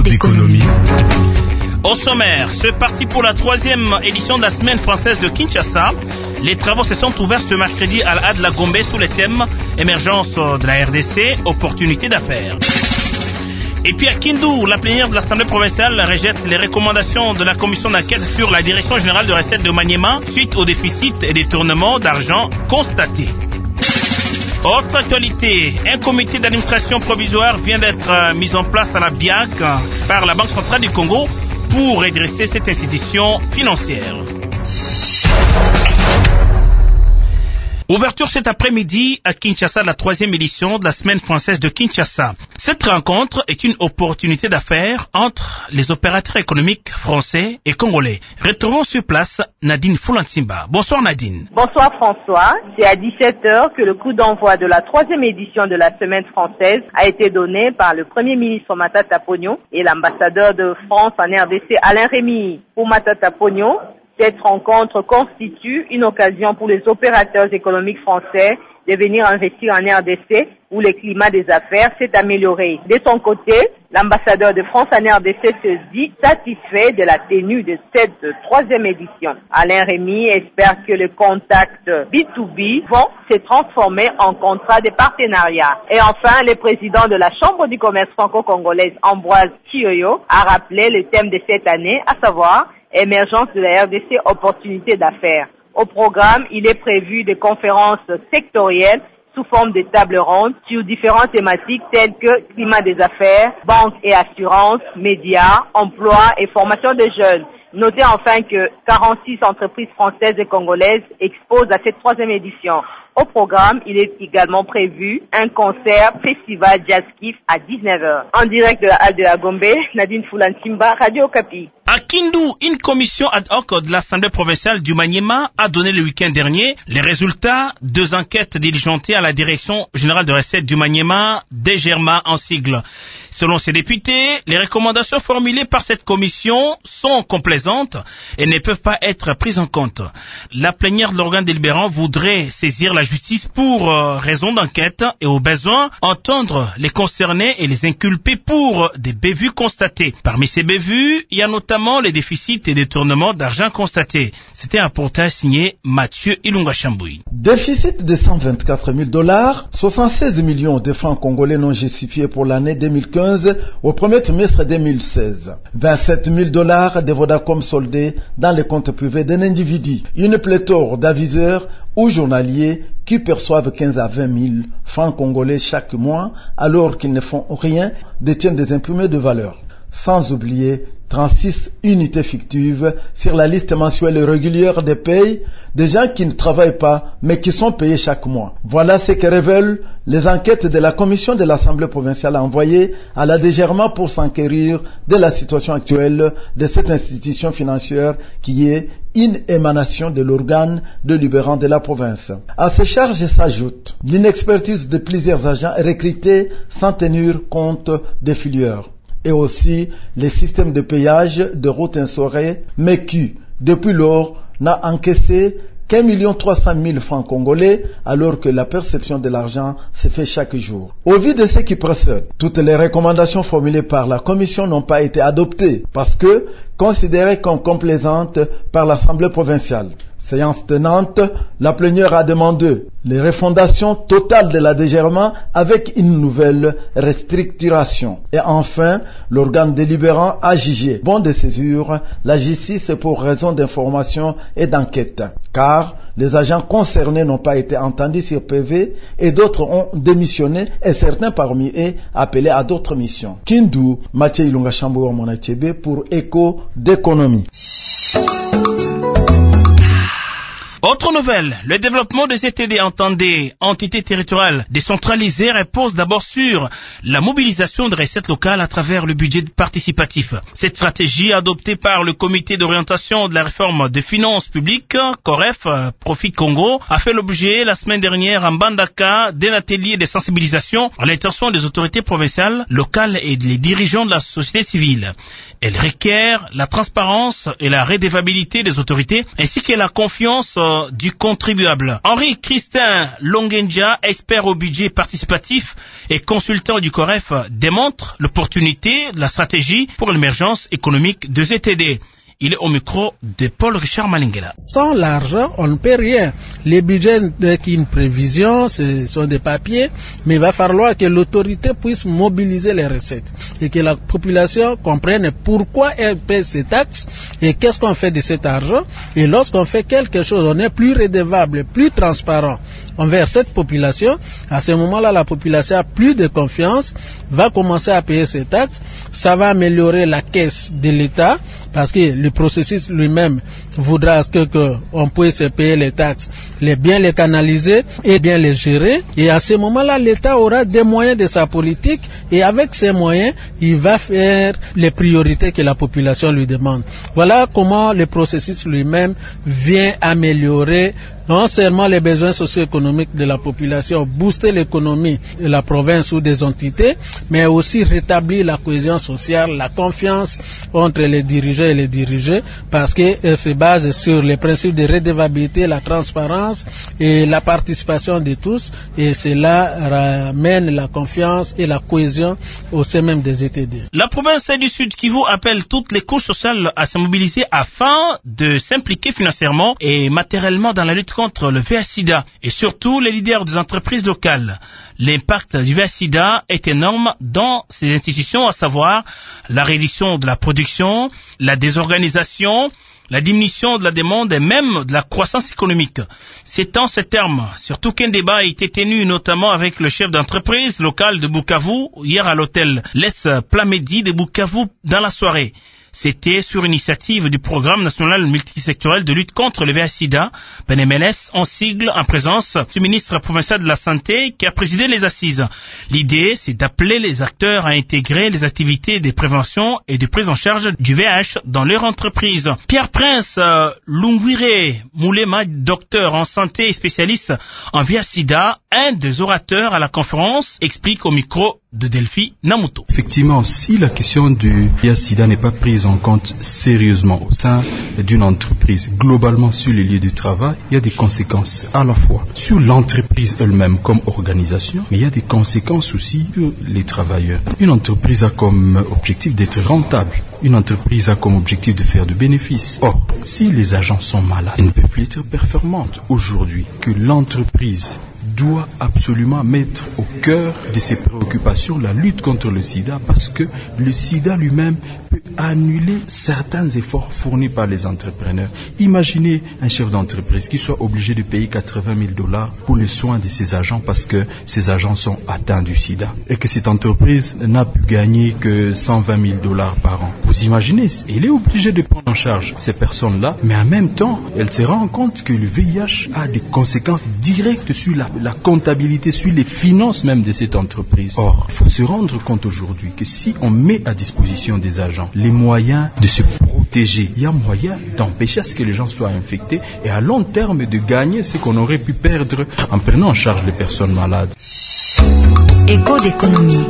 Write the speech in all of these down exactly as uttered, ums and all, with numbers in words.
d'économie. Au sommaire, c'est parti pour la troisième édition de la semaine française de Kinshasa. Les travaux se sont ouverts ce mercredi à l'A D La Gombe sous le thème émergence de la R D C, opportunités d'affaires. Et puis à Kindu, la plénière de l'Assemblée provinciale rejette les recommandations de la commission d'enquête sur la direction générale de recettes de Maniema suite au déficit et détournement d'argent constatés. Autre actualité, un comité d'administration provisoire vient d'être mis en place à la B I A C par la Banque centrale du Congo pour redresser cette institution financière. Ouverture cet après-midi à Kinshasa de la troisième édition de la semaine française de Kinshasa. Cette rencontre est une opportunité d'affaires entre les opérateurs économiques français et congolais. Retrouvons sur place Nadine Fulansimba. Bonsoir Nadine. Bonsoir François. C'est à dix-sept heures que le coup d'envoi de la troisième édition de la semaine française a été donné par le Premier ministre Matata Ponyo et l'ambassadeur de France en R D C Alain Rémy. Pour Matata Ponyo, cette rencontre constitue une occasion pour les opérateurs économiques français de venir investir en R D C où le climat des affaires s'est amélioré. De son côté, l'ambassadeur de France en R D C se dit satisfait de la tenue de cette troisième édition. Alain Rémy espère que les contacts B deux B vont se transformer en contrats de partenariat. Et enfin, le président de la Chambre du commerce franco-congolaise, Ambroise Chioyo, a rappelé le thème de cette année, à savoir émergence de la R D C, opportunités d'affaires. Au programme, il est prévu des conférences sectorielles sous forme de tables rondes sur différentes thématiques telles que climat des affaires, banque et assurance, médias, emploi et formation des jeunes. Notez enfin que quarante-six entreprises françaises et congolaises exposent à cette troisième édition. Au programme, il est également prévu un concert festival Jazz Kiff à dix-neuf heures. En direct de la halle de la Gombe, Nadine Fulansimba, Radio Okapi. À Kindu, une commission ad hoc de l'Assemblée provinciale du Maniema a donné le week-end dernier les résultats de deux enquêtes diligentées à la Direction générale de recettes du Maniema, D G R M A en sigle. Selon ces députés, les recommandations formulées par cette commission sont complaisantes et ne peuvent pas être prises en compte. La plénière de l'organe délibérant voudrait saisir la justice pour euh, raison d'enquête et au besoin entendre les concernés et les inculper pour des bévues constatées. Parmi ces bévues, il y a notamment les déficits et détournements d'argent constatés. C'était un reportage signé Mathieu Ilunga Chamboui. Déficit de cent vingt-quatre mille dollars, soixante-seize millions de francs congolais non justifiés pour l'année deux mille quinze au premier trimestre deux mille seize. vingt-sept mille dollars de Vodacom soldés dans les comptes privés d'un individu. Une pléthore d'aviseurs ou journaliers qui perçoivent quinze à vingt mille francs congolais chaque mois alors qu'ils ne font rien, détiennent des imprimés de valeur. Sans oublier trente-six unités fictives sur la liste mensuelle et régulière des payes des gens qui ne travaillent pas mais qui sont payés chaque mois. Voilà ce que révèlent les enquêtes de la commission de l'Assemblée provinciale envoyée à la D G R M A pour s'enquérir de la situation actuelle de cette institution financière qui est une émanation de l'organe délibérant de la province. À ces charges s'ajoute l'inexpertise de plusieurs agents recrutés sans tenir compte des filières, et aussi les systèmes de payage de routes instaurés, mais qui, depuis lors, n'a encaissé qu'un million trois cent mille francs congolais, alors que la perception de l'argent se fait chaque jour. Au vu de ce qui précède, toutes les recommandations formulées par la Commission n'ont pas été adoptées, parce que considérées comme complaisantes par l'Assemblée provinciale. Séance tenante, la plénière a demandé les refondations totales de la D G R M A avec une nouvelle restructuration. Et enfin, l'organe délibérant a jugé bon de saisir la justice pour raison d'information et d'enquête, car les agents concernés n'ont pas été entendus sur P V et d'autres ont démissionné et certains parmi eux appelés à d'autres missions. Kindu, Mathieu Ilunga Chamboui Monachebe pour Écho d'économie. Autre nouvelle, le développement des E T D, entendez, entités territoriales décentralisées, repose d'abord sur la mobilisation de recettes locales à travers le budget participatif. Cette stratégie adoptée par le comité d'orientation de la réforme des finances publiques, COREF, Profit Congo, a fait l'objet la semaine dernière en Bandaka d'un atelier de sensibilisation à l'intention des autorités provinciales, locales et des dirigeants de la société civile. Elle requiert la transparence et la redevabilité des autorités ainsi que la confiance euh, du contribuable. Henri Christin Longenja, expert au budget participatif et consultant du COREF, démontre l'opportunité de la stratégie pour l'émergence économique de Z T D. Il est au micro de Paul Richard Malingela. Sans l'argent, on ne peut rien. Les budgets n'est qu'une prévision, ce sont des papiers, mais il va falloir que l'autorité puisse mobiliser les recettes et que la population comprenne pourquoi elle paie ses taxes et qu'est-ce qu'on fait de cet argent. Et lorsqu'on fait quelque chose, on est plus redevable, plus transparent envers cette population. À ce moment-là, la population a plus de confiance, va commencer à payer ses taxes. Ça va améliorer la caisse de l'État parce que le processus lui-même voudra que, que on puisse payer les taxes, les bien les canaliser et bien les gérer. Et à ce moment-là, l'État aura des moyens de sa politique et avec ces moyens, il va faire les priorités que la population lui demande. Voilà comment le processus lui-même vient améliorer non seulement les besoins socio-économiques de la population, booster l'économie de la province ou des entités, mais aussi rétablir la cohésion sociale, la confiance entre les dirigeants et les dirigés, parce qu'elle se base sur les principes de redevabilité, la transparence et la participation de tous, et cela ramène la confiance et la cohésion au sein même des Z T D. La province du Sud Kivu appelle toutes les couches sociales à se mobiliser afin de s'impliquer financièrement et matériellement dans la lutte contre le V I H-Sida et surtout les leaders des entreprises locales. L'impact du V I H-Sida est énorme dans ces institutions, à savoir la réduction de la production, la désorganisation, la diminution de la demande et même de la croissance économique. C'est en ces termes, surtout qu'un débat a été tenu notamment avec le chef d'entreprise locale de Bukavu hier à l'hôtel Les Plamedi de Bukavu dans la soirée. C'était sur initiative du programme national multisectoriel de lutte contre le V I H-Sida, P N M L S, en sigle, en présence du ministre provincial de la Santé qui a présidé les assises. L'idée, c'est d'appeler les acteurs à intégrer les activités de prévention et de prise en charge du V I H dans leur entreprise. Pierre Prince euh, Lungwire Moulema, docteur en santé et spécialiste en V I H-Sida, un des orateurs à la conférence, explique au micro de Delphi Namuto. Effectivement, si la question du V I H-Sida n'est pas prise en compte sérieusement au sein d'une entreprise, globalement sur les lieux de travail, il y a des conséquences à la fois sur l'entreprise elle-même comme organisation, mais il y a des conséquences aussi sur les travailleurs. Une entreprise a comme objectif d'être rentable. Une entreprise a comme objectif de faire de bénéfices. Or, si les agents sont malades, elle ne peut plus être performante. Aujourd'hui, que l'entreprise doit absolument mettre au cœur de ses préoccupations la lutte contre le sida, parce que le sida lui-même peut annuler certains efforts fournis par les entrepreneurs. Imaginez un chef d'entreprise qui soit obligé de payer quatre-vingt mille dollars pour les soins de ses agents parce que ses agents sont atteints du sida et que cette entreprise n'a pu gagner que cent vingt mille dollars par an. Vous imaginez, il est obligé de prendre en charge ces personnes-là, mais en même temps, elle se rend compte que le V I H a des conséquences directes sur la, la comptabilité, sur les finances même de cette entreprise. Or, il faut se rendre compte aujourd'hui que si on met à disposition des agents les moyens de se protéger, il y a moyen d'empêcher à ce que les gens soient infectés et à long terme de gagner ce qu'on aurait pu perdre en prenant en charge les personnes malades. Écho d'économie.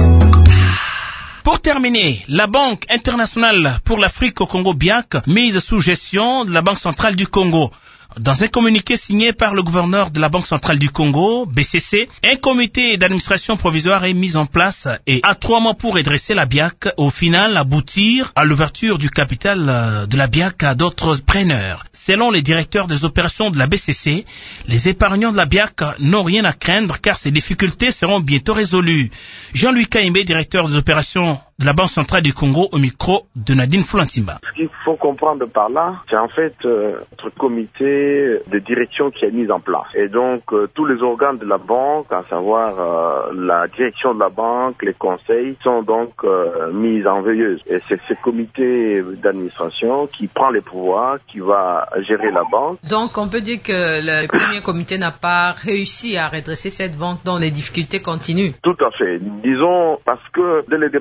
Pour terminer, la Banque internationale pour l'Afrique au Congo, B I A C, mise sous gestion de la Banque centrale du Congo. Dans un communiqué signé par le gouverneur de la Banque centrale du Congo, B C C, un comité d'administration provisoire est mis en place et a trois mois pour redresser la B I A C, au final aboutir à l'ouverture du capital de la B I A C à d'autres preneurs. Selon les directeurs des opérations de la B C C, les épargnants de la B I A C n'ont rien à craindre car ces difficultés seront bientôt résolues. Jean-Louis Kaimbe, directeur des opérations de la Banque centrale du Congo, au micro de Nadine Flantimba. Ce qu'il faut comprendre par là, c'est en fait euh, notre comité de direction qui est mis en place. Et donc, euh, tous les organes de la banque, à savoir euh, la direction de la banque, les conseils, sont donc euh, mis en veilleuse. Et c'est ce comité d'administration qui prend les pouvoirs, qui va gérer la banque. Donc, on peut dire que le premier comité n'a pas réussi à redresser cette banque dont les difficultés continuent. Tout à fait. Disons, parce que dès le départ, il y a eu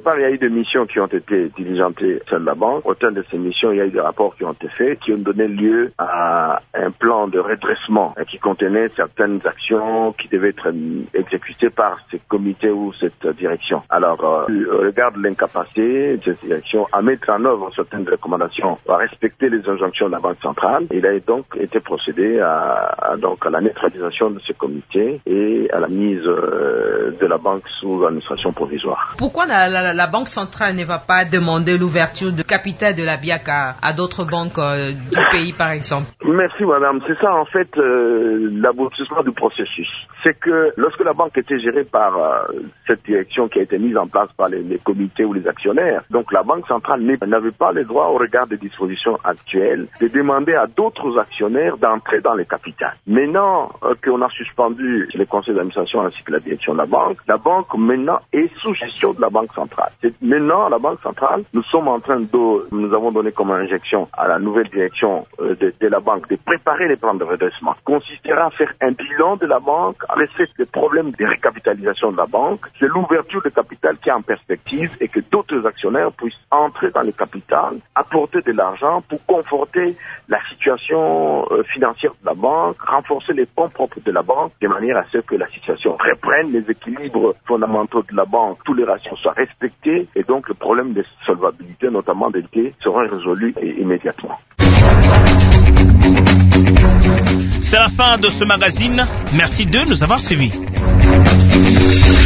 des missions qui ont été diligentées sur la banque. Au terme de ces missions, il y a eu des rapports qui ont été faits, qui ont donné lieu à un plan de redressement qui contenait certaines actions qui devaient être exécutées par ce comité ou cette direction. Alors, euh, au regard de l'incapacité de cette direction à mettre en œuvre certaines recommandations, à respecter les injonctions de la Banque centrale, il a donc été procédé à, à, donc, à la neutralisation de ce comité et à la mise euh, de la banque sous administration provisoire. Pourquoi la, la, la Banque centrale ne va pas demander l'ouverture de capital de la B I A C à, à d'autres banques euh, du pays, par exemple? Merci madame. C'est ça en fait euh, l'aboutissement du processus. C'est que lorsque la banque était gérée par euh, cette direction qui a été mise en place par les, les comités ou les actionnaires, donc la Banque centrale n'avait pas le droit au regard des dispositions actuelles de demander à d'autres actionnaires d'entrer dans les capitales. Maintenant euh, qu'on a suspendu les conseils d'administration ainsi que la direction de la banque, la banque maintenant est sous gestion de la Banque centrale. C'est maintenant la Banque centrale, nous sommes en train de, nous avons donné comme injection à la nouvelle direction euh, de, de la banque de préparer les plans de redressement, consistera à faire un bilan de la banque, à rester les problèmes de récapitalisation de la banque, c'est l'ouverture de capital qui est en perspective et que d'autres actionnaires puissent entrer dans le capital, apporter de l'argent pour conforter la situation euh, financière de la banque, renforcer les fonds propres de la banque, de manière à ce que la situation reprenne, les équilibres fondamentaux de la banque, tous les ratios soient respectés et donc le problème de solvabilité, notamment des dettes, sera résolu immédiatement. C'est la fin de ce magazine. Merci de nous avoir suivis.